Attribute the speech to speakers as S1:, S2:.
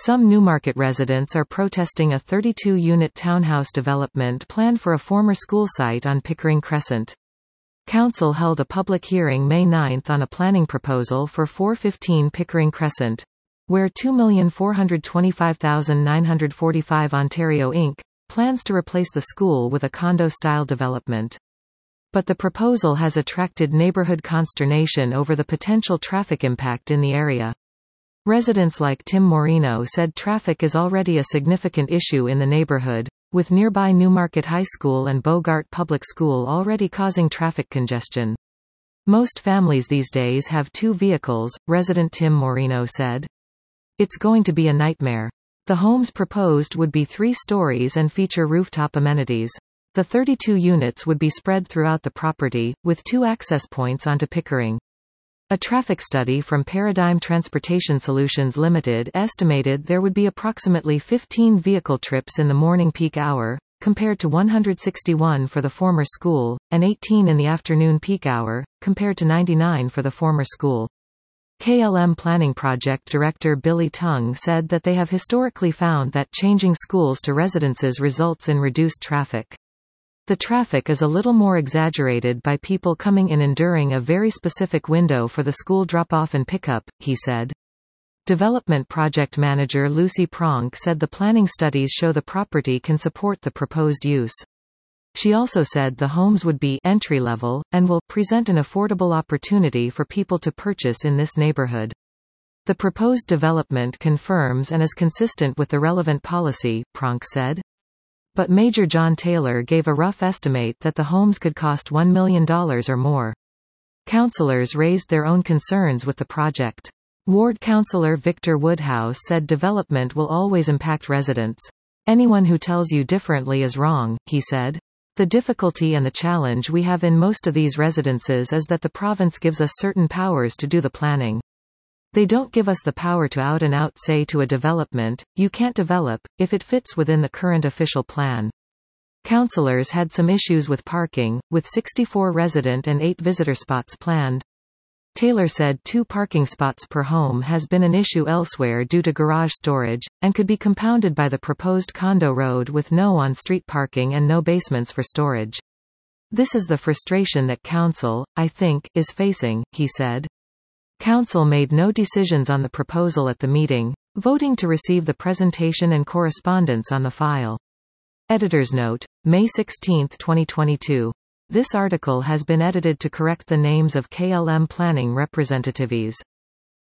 S1: Some Newmarket residents are protesting a 32-unit townhouse development planned for a former school site on Pickering Crescent. Council held a public hearing May 9 on a planning proposal for 415 Pickering Crescent, where 2,425,945 Ontario Inc. plans to replace the school with a condo-style development. But the proposal has attracted neighborhood consternation over the potential traffic impact in the area. Residents like Tim Moreno said traffic is already a significant issue in the neighborhood, with nearby Newmarket High School and Bogart Public School already causing traffic congestion. Most families these days have 2 vehicles, resident Tim Moreno said. It's going to be a nightmare. The homes proposed would be 3 stories and feature rooftop amenities. The 32 units would be spread throughout the property, with 2 access points onto Pickering. A traffic study from Paradigm Transportation Solutions Limited estimated there would be approximately 15 vehicle trips in the morning peak hour, compared to 161 for the former school, and 18 in the afternoon peak hour, compared to 99 for the former school. KLM Planning Project Director Billy Tung said that they have historically found that changing schools to residences results in reduced traffic. The traffic is a little more exaggerated by people coming in enduring a very specific window for the school drop-off and pickup, he said. Development project manager Lucy Pronk said the planning studies show the property can support the proposed use. She also said the homes would be entry-level, and will present an affordable opportunity for people to purchase in this neighborhood. The proposed development confirms and is consistent with the relevant policy, Pronk said. But Major John Taylor gave a rough estimate that the homes could cost $1 million or more. Councillors raised their own concerns with the project. Ward Councillor Victor Woodhouse said development will always impact residents. Anyone who tells you differently is wrong, he said. The difficulty and the challenge we have in most of these residences is that the province gives us certain powers to do the planning. They don't give us the power to out and out say to a development, you can't develop, if it fits within the current official plan. Councillors had some issues with parking, with 64 resident and 8 visitor spots planned. Taylor said 2 parking spots per home has been an issue elsewhere due to garage storage, and could be compounded by the proposed condo road with no on-street parking and no basements for storage. This is the frustration that Council, I think, is facing, he said. Council made no decisions on the proposal at the meeting, voting to receive the presentation and correspondence on the file. Editor's note, May 16, 2022. This article has been edited to correct the names of KLM planning representatives.